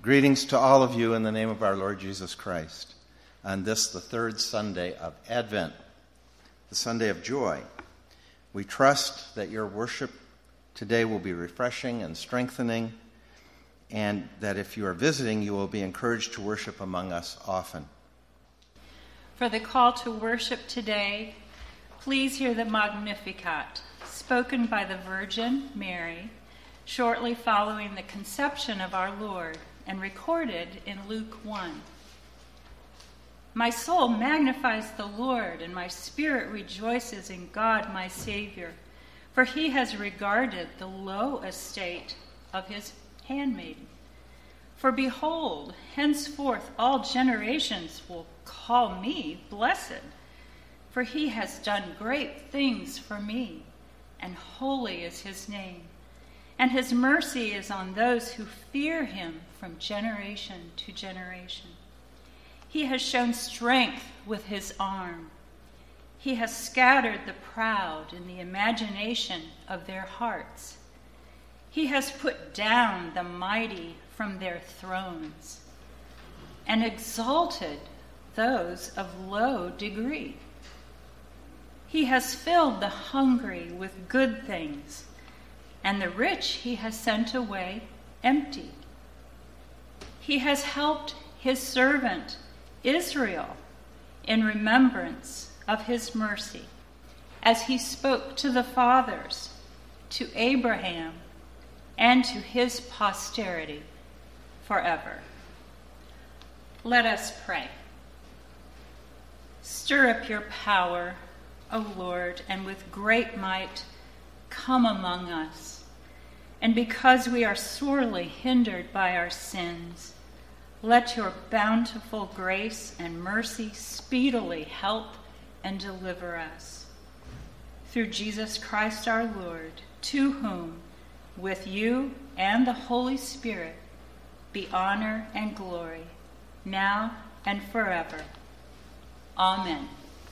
Greetings to all of you in the name of our Lord Jesus Christ. On this, the third Sunday of Advent, the Sunday of joy, we trust that your worship today will be refreshing and strengthening, and that if you are visiting, you will be encouraged to worship among us often. For the call to worship today, please hear the Magnificat, spoken by the Virgin Mary, shortly following the conception of our Lord, and recorded in Luke 1. My soul magnifies the Lord, and my spirit rejoices in God my Savior, for he has regarded the low estate of his handmaiden. For behold, henceforth all generations will call me blessed, for he has done great things for me, and holy is his name. And his mercy is on those who fear him from generation to generation. He has shown strength with his arm. He has scattered the proud in the imagination of their hearts. He has put down the mighty from their thrones and exalted those of low degree. He has filled the hungry with good things, and the rich he has sent away empty. He has helped his servant Israel in remembrance of his mercy, as he spoke to the fathers, to Abraham, and to his posterity forever. Let us pray. Stir up your power, O Lord, and with great might come among us. And because we are sorely hindered by our sins, let your bountiful grace and mercy speedily help and deliver us. Through Jesus Christ our Lord, to whom, with you and the Holy Spirit, be honor and glory, now and forever. Amen.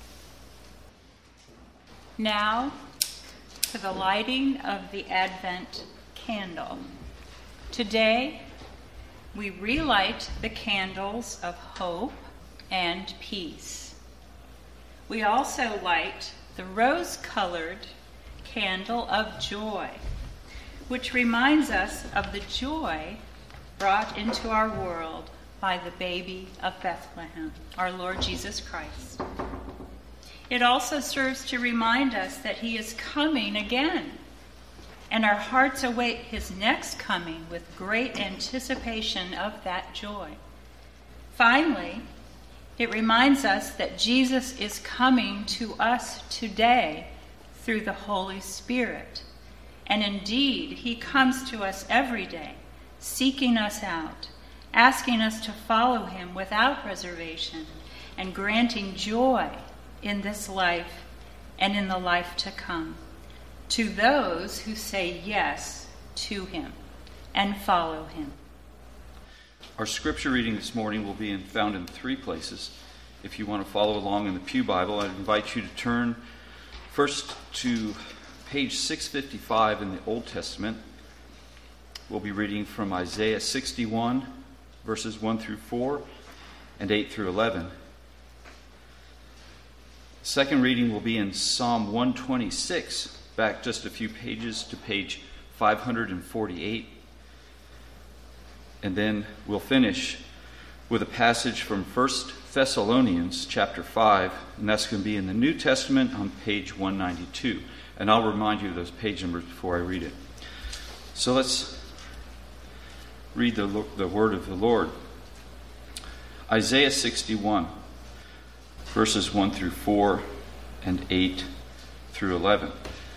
Now, for the lighting of the Advent candle. Today, we relight the candles of hope and peace. We also light the rose-colored candle of joy, which reminds us of the joy brought into our world by the baby of Bethlehem, our Lord Jesus Christ. It also serves to remind us that he is coming again, and our hearts await his next coming with great anticipation of that joy. Finally, it reminds us that Jesus is coming to us today through the Holy Spirit. And indeed, he comes to us every day, seeking us out, asking us to follow him without reservation, and granting joy in this life and in the life to come, to those who say yes to him and follow him. Our scripture reading this morning will be found in three places. If you want to follow along in the Pew Bible, I'd invite you to turn first to page 655 in the Old Testament. We'll be reading from Isaiah 61, verses 1 through 4 and 8 through 11. The second reading will be in Psalm 126, back just a few pages to page 548. And then we'll finish with a passage from 1 Thessalonians chapter 5, and that's going to be in the New Testament on page 192. And I'll remind you of those page numbers before I read it. So let's read the word of the Lord. Isaiah 61, verses 1 through 4 and 8 through 11.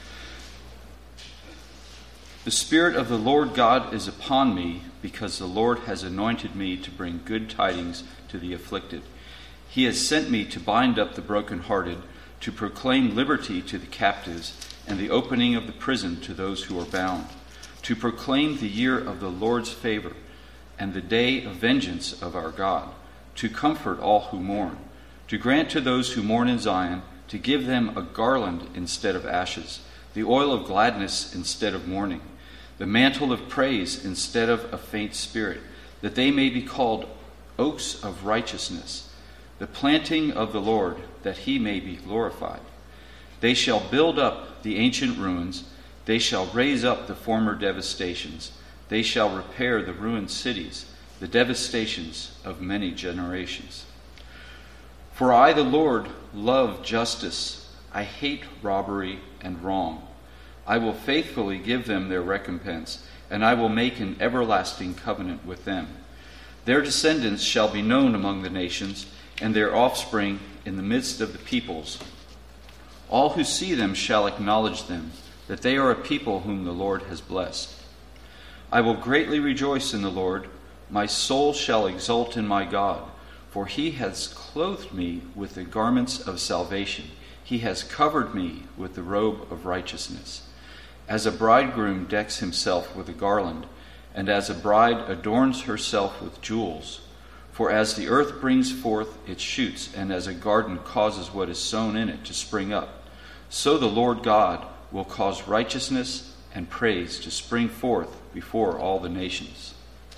The Spirit of the Lord God is upon me, because the Lord has anointed me to bring good tidings to the afflicted. He has sent me to bind up the brokenhearted, to proclaim liberty to the captives, and the opening of the prison to those who are bound, to proclaim the year of the Lord's favor, and the day of vengeance of our God, to comfort all who mourn, to grant to those who mourn in Zion, to give them a garland instead of ashes, the oil of gladness instead of mourning, the mantle of praise instead of a faint spirit, that they may be called oaks of righteousness, the planting of the Lord, that he may be glorified. They shall build up the ancient ruins, they shall raise up the former devastations, they shall repair the ruined cities, the devastations of many generations. For I, the Lord, love justice. I hate robbery and wrong. I will faithfully give them their recompense, and I will make an everlasting covenant with them. Their descendants shall be known among the nations, and their offspring in the midst of the peoples. All who see them shall acknowledge them, that they are a people whom the Lord has blessed. I will greatly rejoice in the Lord. My soul shall exult in my God, for he has clothed me with the garments of salvation. He has covered me with the robe of righteousness. As a bridegroom decks himself with a garland, and as a bride adorns herself with jewels. For as the earth brings forth its shoots, and as a garden causes what is sown in it to spring up, so the Lord God will cause righteousness and praise to spring forth before all the nations.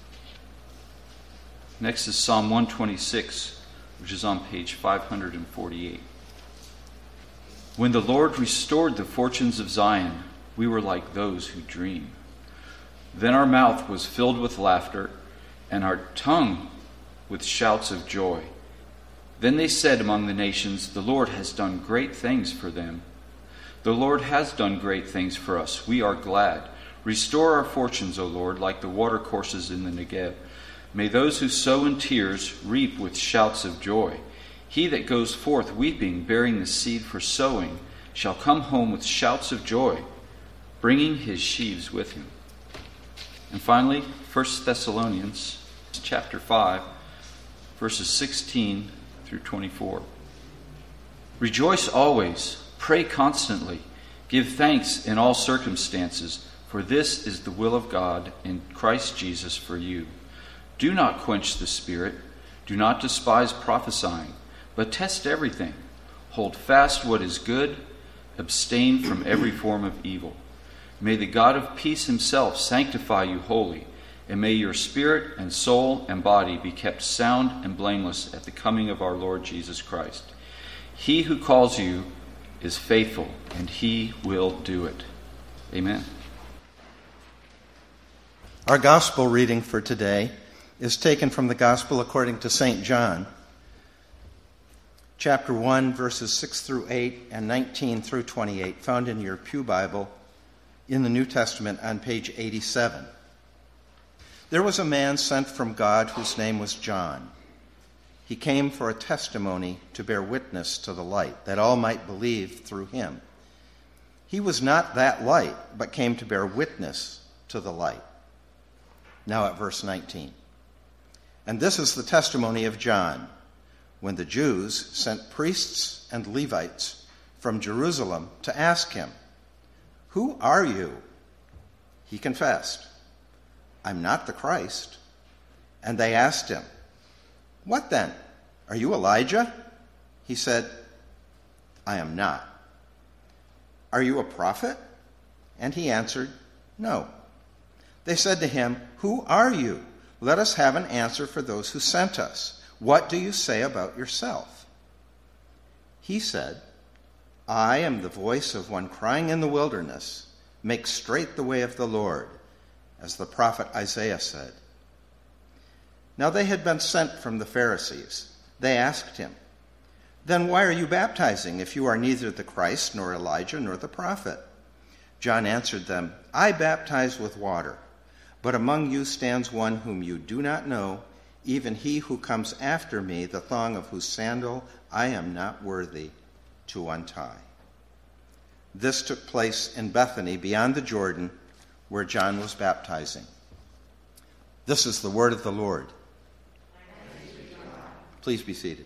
Next is Psalm 126, which is on page 548. When the Lord restored the fortunes of Zion, we were like those who dream. Then our mouth was filled with laughter, and our tongue with shouts of joy. Then they said among the nations, the Lord has done great things for them. The Lord has done great things for us. We are glad. Restore our fortunes, O Lord, like the watercourses in the Negev. May those who sow in tears reap with shouts of joy. He that goes forth weeping, bearing the seed for sowing, shall come home with shouts of joy, bringing his sheaves with him. And finally, 1 Thessalonians chapter 5, verses 16 through 24. Rejoice always, pray constantly, give thanks in all circumstances, for this is the will of God in Christ Jesus for you. Do not quench the Spirit, do not despise prophesying, but test everything. Hold fast what is good, abstain from every form of evil. May the God of peace himself sanctify you wholly, and may your spirit and soul and body be kept sound and blameless at the coming of our Lord Jesus Christ. He who calls you is faithful, and he will do it. Amen. Our gospel reading for today is taken from the Gospel according to St. John, chapter 1, verses 6 through 8 and 19 through 28, found in your Pew Bible in the New Testament on page 87. There was a man sent from God whose name was John. He came for a testimony to bear witness to the light, that all might believe through him. He was not that light, but came to bear witness to the light. Now at verse 19. And this is the testimony of John, when the Jews sent priests and Levites from Jerusalem to ask him, "Who are you?" He confessed, "I'm not the Christ." And they asked him, "What then? Are you Elijah?" He said, "I am not." "Are you a prophet?" And he answered, "No." They said to him, "Who are you? Let us have an answer for those who sent us. What do you say about yourself?" He said, "I am the voice of one crying in the wilderness, 'Make straight the way of the Lord,' as the prophet Isaiah said." Now they had been sent from the Pharisees. They asked him, "Then why are you baptizing if you are neither the Christ, nor Elijah, nor the prophet?" John answered them, "I baptize with water, but among you stands one whom you do not know, even he who comes after me, the thong of whose sandal I am not worthy to untie." This took place in Bethany beyond the Jordan, where John was baptizing. This is the word of the Lord. Please be seated.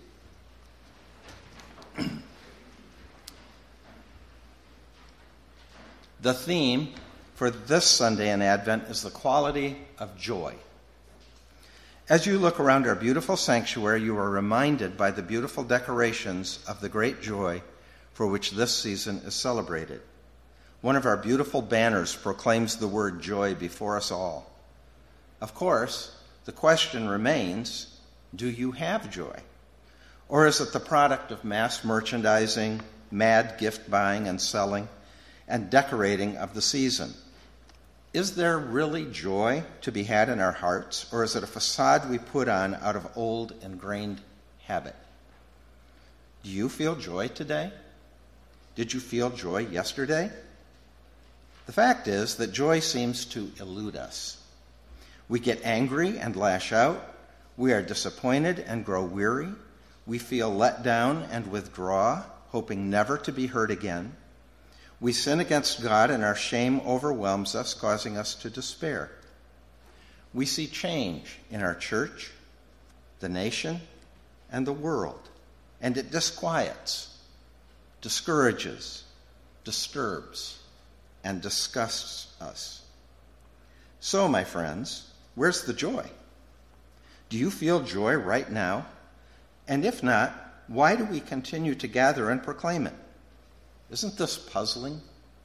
The theme for this Sunday in Advent is the quality of joy. As you look around our beautiful sanctuary, you are reminded by the beautiful decorations of the great joy for which this season is celebrated. One of our beautiful banners proclaims the word joy before us all. Of course, The question remains, do you have joy? Or is it the product of mass merchandising, mad gift buying and selling, and decorating of the season? Is there really joy to be had in our hearts, or is it a facade we put on out of old ingrained habit? Do you feel joy today? Did you feel joy yesterday? The fact is that joy seems to elude us. We get angry and lash out. We are disappointed and grow weary. We feel let down and withdraw, hoping never to be hurt again. We sin against God and our shame overwhelms us, causing us to despair. We see change in our church, the nation, and the world, and it disquiets, discourages, disturbs, and disgusts us. So, my friends, where's the joy? Do you feel joy right now? And if not, why do we continue to gather and proclaim it? Isn't this puzzling?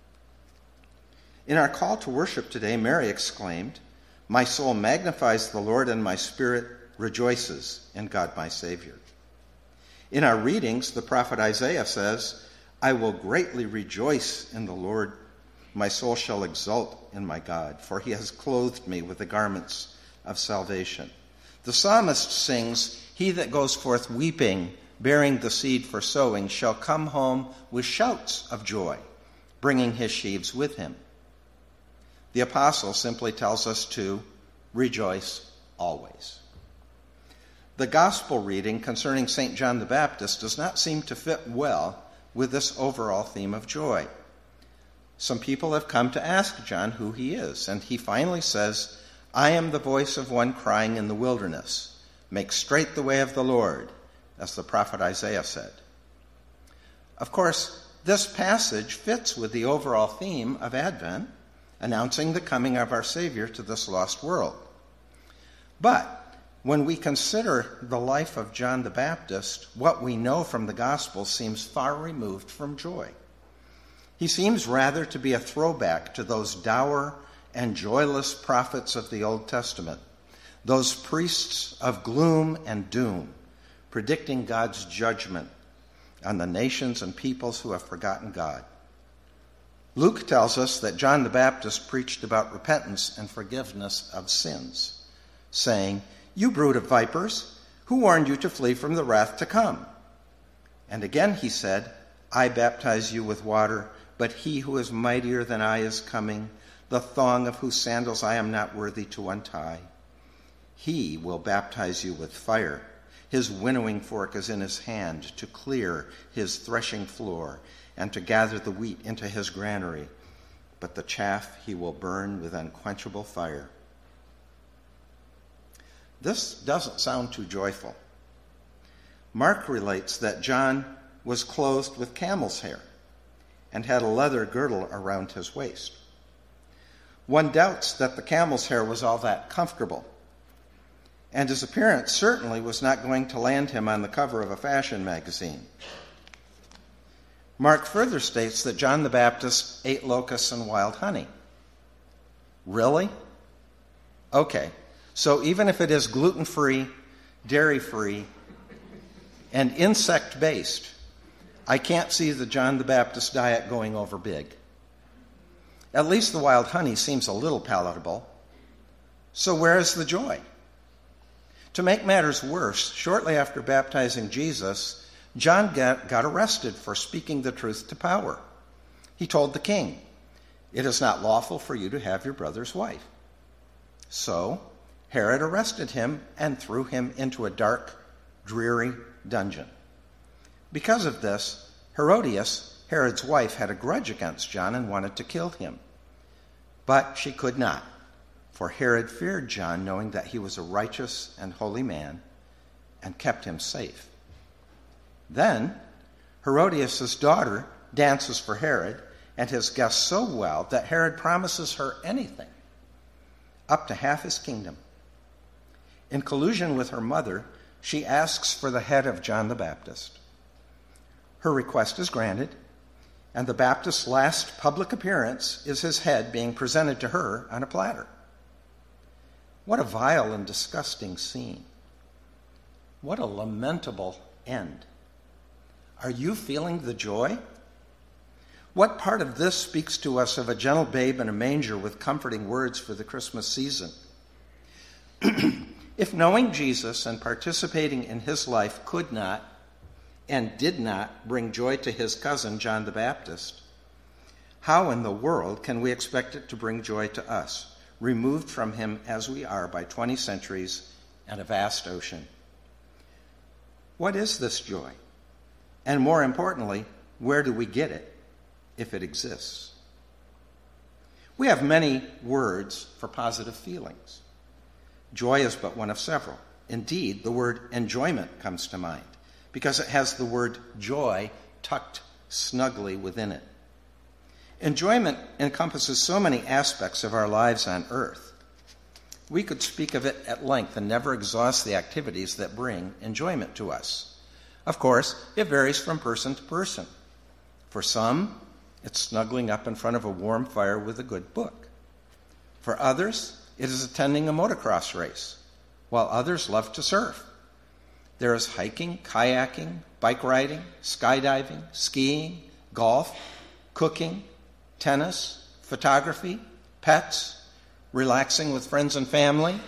In our call to worship today, Mary exclaimed, "My soul magnifies the Lord, and my spirit rejoices in God my Savior." In our readings, the prophet Isaiah says, "I will greatly rejoice in the Lord. My soul shall exult in my God, for he has clothed me with the garments of salvation." The psalmist sings, "He that goes forth weeping, bearing the seed for sowing, shall come home with shouts of joy, bringing his sheaves with him." The apostle simply tells us to rejoice always. The gospel reading concerning St. John the Baptist does not seem to fit well with this overall theme of joy. Some people have come to ask John who he is, and he finally says, "I am the voice of one crying in the wilderness, make straight the way of the Lord," as the prophet Isaiah said. Of course, this passage fits with the overall theme of Advent, announcing the coming of our Savior to this lost world. But when we consider the life of John the Baptist, what we know from the Gospel seems far removed from joy. He seems rather to be a throwback to those dour and joyless prophets of the Old Testament, those priests of gloom and doom, predicting God's judgment on the nations and peoples who have forgotten God. Luke tells us that John the Baptist preached about repentance and forgiveness of sins, saying, "You brood of vipers, who warned you to flee from the wrath to come?" And again he said, "I baptize you with water, but he who is mightier than I is coming, the thong of whose sandals I am not worthy to untie. He will baptize you with fire. His winnowing fork is in his hand to clear his threshing floor and to gather the wheat into his granary, but the chaff he will burn with unquenchable fire." This doesn't sound too joyful. Mark relates that John was clothed with camel's hair and had a leather girdle around his waist. One doubts that the camel's hair was all that comfortable, and his appearance certainly was not going to land him on the cover of a fashion magazine. Mark further states that John the Baptist ate locusts and wild honey. Really? Okay, so even if it is gluten-free, dairy-free, and insect-based, I can't see the John the Baptist diet going over big. At least the wild honey seems a little palatable. So where is the joy? To make matters worse, shortly after baptizing Jesus, John got arrested for speaking the truth to power. He told the king, "It is not lawful for you to have your brother's wife." So Herod arrested him and threw him into a dark, dreary dungeon. Because of this, Herodias, Herod's wife, had a grudge against John and wanted to kill him. But she could not, for Herod feared John, knowing that he was a righteous and holy man, and kept him safe. Then Herodias' daughter dances for Herod and his guests so well that Herod promises her anything, up to half his kingdom. In collusion with her mother, she asks for the head of John the Baptist. Her request is granted, and the Baptist's last public appearance is his head being presented to her on a platter. What a vile and disgusting scene. What a lamentable end. Are you feeling the joy? What part of this speaks to us of a gentle babe in a manger with comforting words for the Christmas season? If knowing Jesus and participating in his life could not and did not bring joy to his cousin, John the Baptist, how in the world can we expect it to bring joy to us, removed from him as we are by 20 centuries and a vast ocean? What is this joy? And more importantly, where do we get it, if it exists? We have many words for positive feelings. Joy is but one of several. Indeed, the word enjoyment comes to mind because it has the word joy tucked snugly within it. Enjoyment encompasses so many aspects of our lives on earth. We could speak of it at length and never exhaust the activities that bring enjoyment to us. Of course, it varies from person to person. For some, it's snuggling up in front of a warm fire with a good book. For others, it is attending a motocross race, while others love to surf. There is hiking, kayaking, bike riding, skydiving, skiing, golf, cooking, tennis, photography, pets, relaxing with friends and family.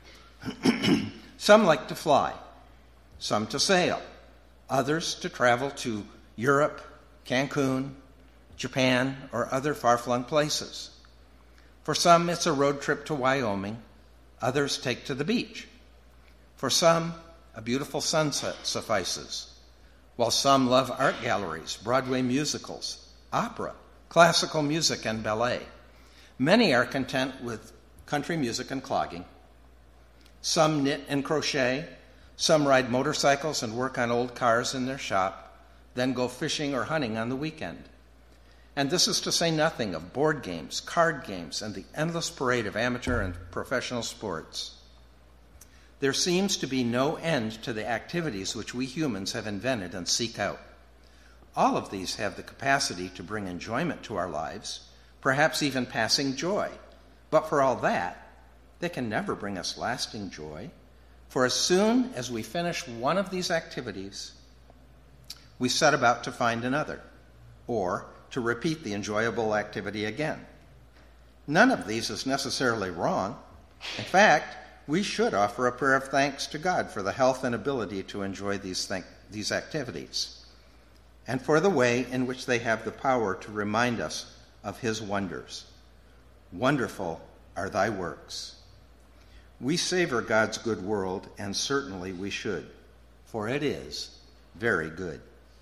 Some like to fly, some to sail, others to travel to Europe, Cancun, Japan, or other far-flung places. For some, it's a road trip to Wyoming. Others take to the beach. For some, a beautiful sunset suffices, while some love art galleries, Broadway musicals, opera, classical music, and ballet. Many are content with country music and clogging. Some knit and crochet. Some ride motorcycles and work on old cars in their shop, then go fishing or hunting on the weekend. And this is to say nothing of board games, card games, and the endless parade of amateur and professional sports. There seems to be no end to the activities which we humans have invented and seek out. All of these have the capacity to bring enjoyment to our lives, perhaps even passing joy. But for all that, they can never bring us lasting joy. For as soon as we finish one of these activities, we set about to find another, or to repeat the enjoyable activity again. None of these is necessarily wrong. In fact, we should offer a prayer of thanks to God for the health and ability to enjoy these activities, and for the way in which they have the power to remind us of his wonders. Wonderful are thy works. We savor God's good world, and certainly we should, for it is very good.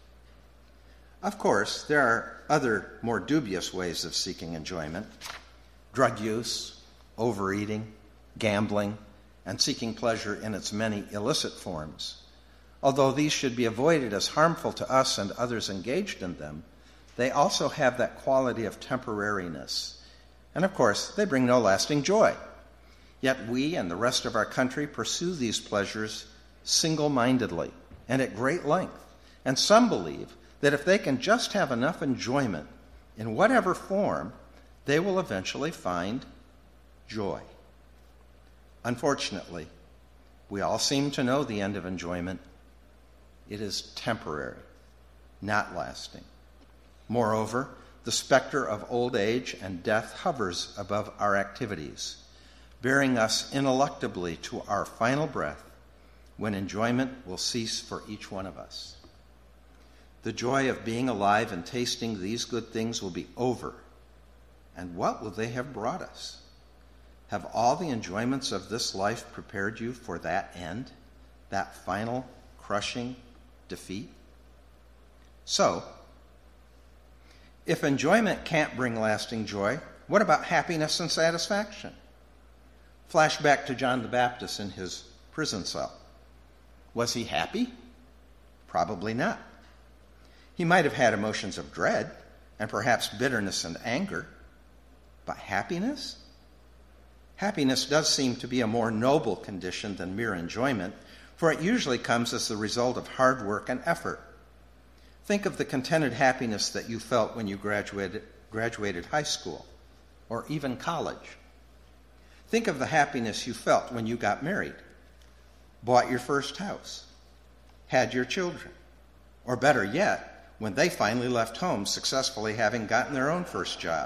Of course, there are other more dubious ways of seeking enjoyment: drug use, overeating, gambling, and seeking pleasure in its many illicit forms. Although these should be avoided as harmful to us and others engaged in them, they also have that quality of temporariness. And of course, they bring no lasting joy. Yet we and the rest of our country pursue these pleasures single-mindedly and at great length. And some believe that if they can just have enough enjoyment in whatever form, they will eventually find joy. Unfortunately, we all seem to know the end of enjoyment. It is temporary, not lasting. Moreover, the specter of old age and death hovers above our activities, bearing us ineluctably to our final breath, when enjoyment will cease for each one of us. The joy of being alive and tasting these good things will be over. And what will they have brought us? Have all the enjoyments of this life prepared you for that end, that final crushing defeat? So, if enjoyment can't bring lasting joy, what about happiness and satisfaction? Flash back to John the Baptist in his prison cell. Was he happy? Probably not. He might have had emotions of dread and perhaps bitterness and anger, but happiness? Happiness does seem to be a more noble condition than mere enjoyment, for it usually comes as the result of hard work and effort. Think of the contented happiness that you felt when you graduated high school or even college. Think of the happiness you felt when you got married, bought your first house, had your children, or better yet, when they finally left home successfully having gotten their own first job.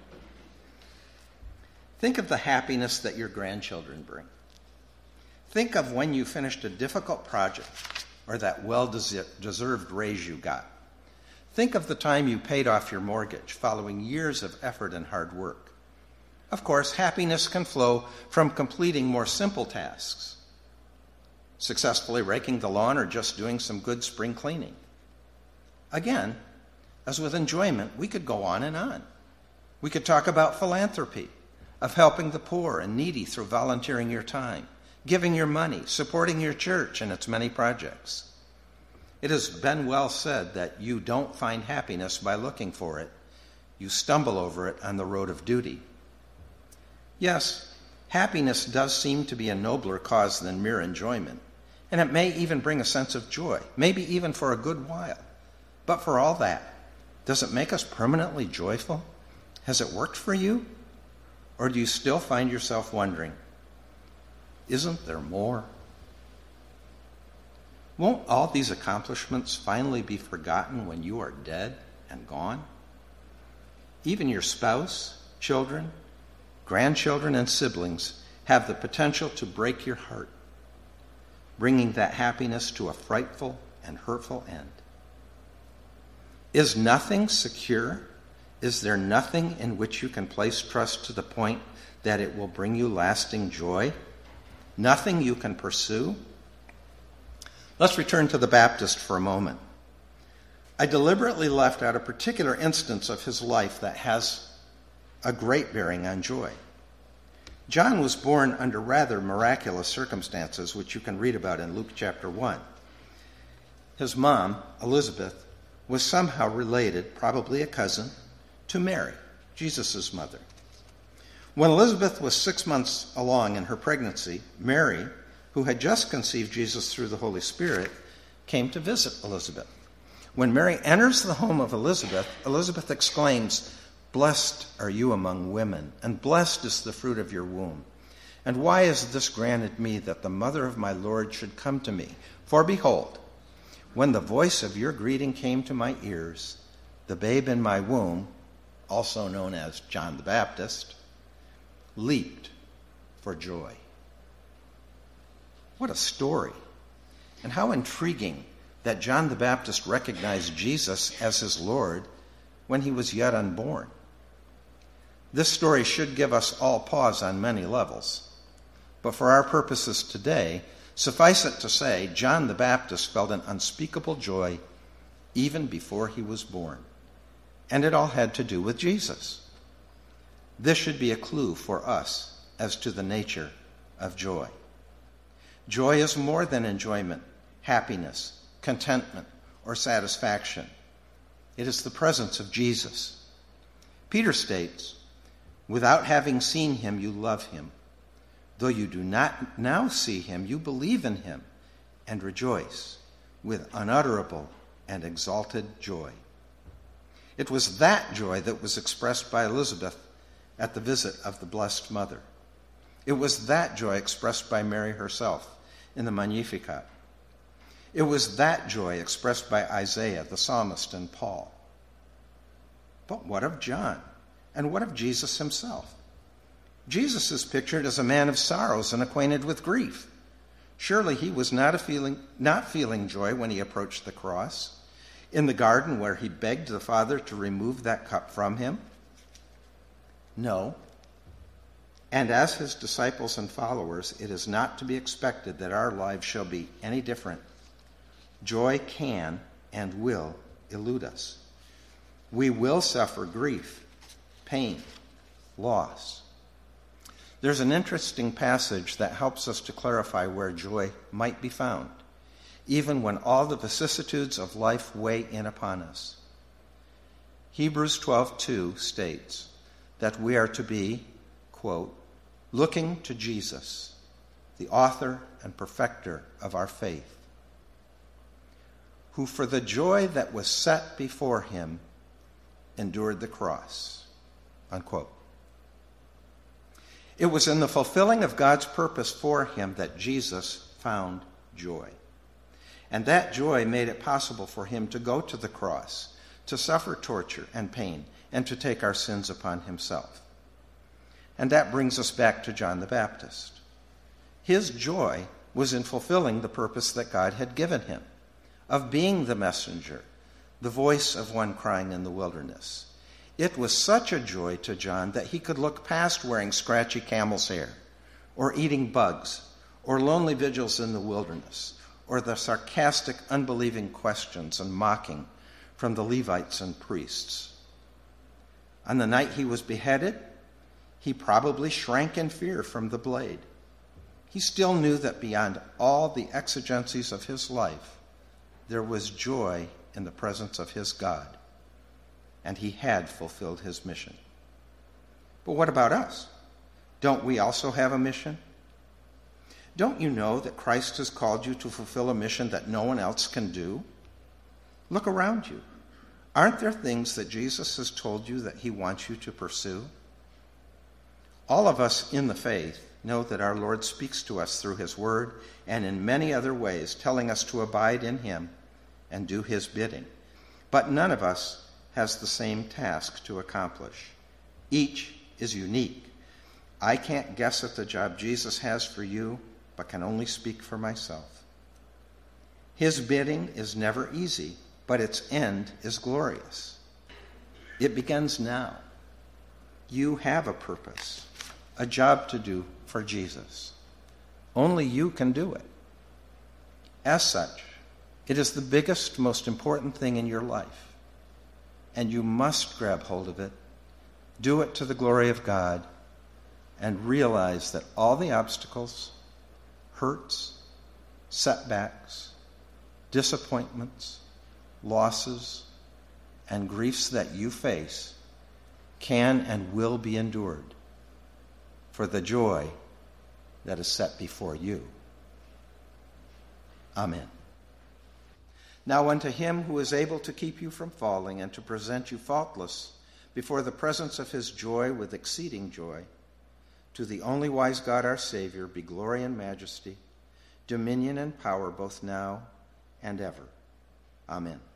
Think of the happiness that your grandchildren bring. Think of when you finished a difficult project or that well-deserved raise you got. Think of the time you paid off your mortgage following years of effort and hard work. Of course, happiness can flow from completing more simple tasks, successfully raking the lawn or just doing some good spring cleaning. Again, as with enjoyment, we could go on and on. We could talk about philanthropy, of helping the poor and needy through volunteering your time, giving your money, supporting your church and its many projects. It has been well said that you don't find happiness by looking for it. You stumble over it on the road of duty. Yes, happiness does seem to be a nobler cause than mere enjoyment, and it may even bring a sense of joy, maybe even for a good while. But for all that, does it make us permanently joyful? Has it worked for you? Or do you still find yourself wondering, isn't there more? Won't all these accomplishments finally be forgotten when you are dead and gone? Even your spouse, children, grandchildren, and siblings have the potential to break your heart, bringing that happiness to a frightful and hurtful end. Is nothing secure? Is there nothing in which you can place trust to the point that it will bring you lasting joy? Nothing you can pursue? Let's return to the Baptist for a moment. I deliberately left out a particular instance of his life that has a great bearing on joy. John was born under rather miraculous circumstances, which you can read about in Luke chapter 1. His mom, Elizabeth, was somehow related, probably a cousin, to Mary, Jesus' mother. When Elizabeth was 6 months along in her pregnancy, Mary, who had just conceived Jesus through the Holy Spirit, came to visit Elizabeth. When Mary enters the home of Elizabeth, Elizabeth exclaims, "Blessed are you among women, and blessed is the fruit of your womb. And why is this granted me, that the mother of my Lord should come to me? For behold, when the voice of your greeting came to my ears, the babe in my womb," also known as John the Baptist, "leaped for joy." What a story. And how intriguing that John the Baptist recognized Jesus as his Lord when he was yet unborn. This story should give us all pause on many levels. But for our purposes today, suffice it to say, John the Baptist felt an unspeakable joy even before he was born. And it all had to do with Jesus. This should be a clue for us as to the nature of joy. Joy is more than enjoyment, happiness, contentment, or satisfaction. It is the presence of Jesus. Peter states, "Without having seen him, you love him. Though you do not now see him, you believe in him and rejoice with unutterable and exalted joy." It was that joy that was expressed by Elizabeth at the visit of the Blessed Mother. It was that joy expressed by Mary herself in the Magnificat. It was that joy expressed by Isaiah, the psalmist, and Paul. But what of John? And what of Jesus himself? Jesus is pictured as a man of sorrows and acquainted with grief. Surely he was not feeling joy when he approached the cross, in the garden where he begged the Father to remove that cup from him? No. And as his disciples and followers, it is not to be expected that our lives shall be any different. Joy can and will elude us. We will suffer grief, pain, loss. There's an interesting passage that helps us to clarify where joy might be found, even when all the vicissitudes of life weigh in upon us. Hebrews 12:2 states that we are to be, quote, "looking to Jesus, the author and perfecter of our faith, who for the joy that was set before him endured the cross," unquote. It was in the fulfilling of God's purpose for him that Jesus found joy. And that joy made it possible for him to go to the cross, to suffer torture and pain, and to take our sins upon himself. And that brings us back to John the Baptist. His joy was in fulfilling the purpose that God had given him, of being the messenger, the voice of one crying in the wilderness. It was such a joy to John that he could look past wearing scratchy camel's hair, or eating bugs, or lonely vigils in the wilderness, or the sarcastic, unbelieving questions and mocking from the Levites and priests. On the night he was beheaded, he probably shrank in fear from the blade. He still knew that beyond all the exigencies of his life, there was joy in the presence of his God, and he had fulfilled his mission. But what about us? Don't we also have a mission? Don't you know that Christ has called you to fulfill a mission that no one else can do? Look around you. Aren't there things that Jesus has told you that he wants you to pursue? All of us in the faith know that our Lord speaks to us through his word and in many other ways, telling us to abide in him and do his bidding. But none of us has the same task to accomplish. Each is unique. I can't guess at the job Jesus has for you, but can only speak for myself. His bidding is never easy, but its end is glorious. It begins now. You have a purpose, a job to do for Jesus. Only you can do it. As such, it is the biggest, most important thing in your life, and you must grab hold of it, do it to the glory of God, and realize that all the obstacles, hurts, setbacks, disappointments, losses, and griefs that you face can and will be endured for the joy that is set before you. Amen. Now unto him who is able to keep you from falling and to present you faultless before the presence of his joy with exceeding joy, to the only wise God our Savior be glory and majesty, dominion and power both now and ever. Amen.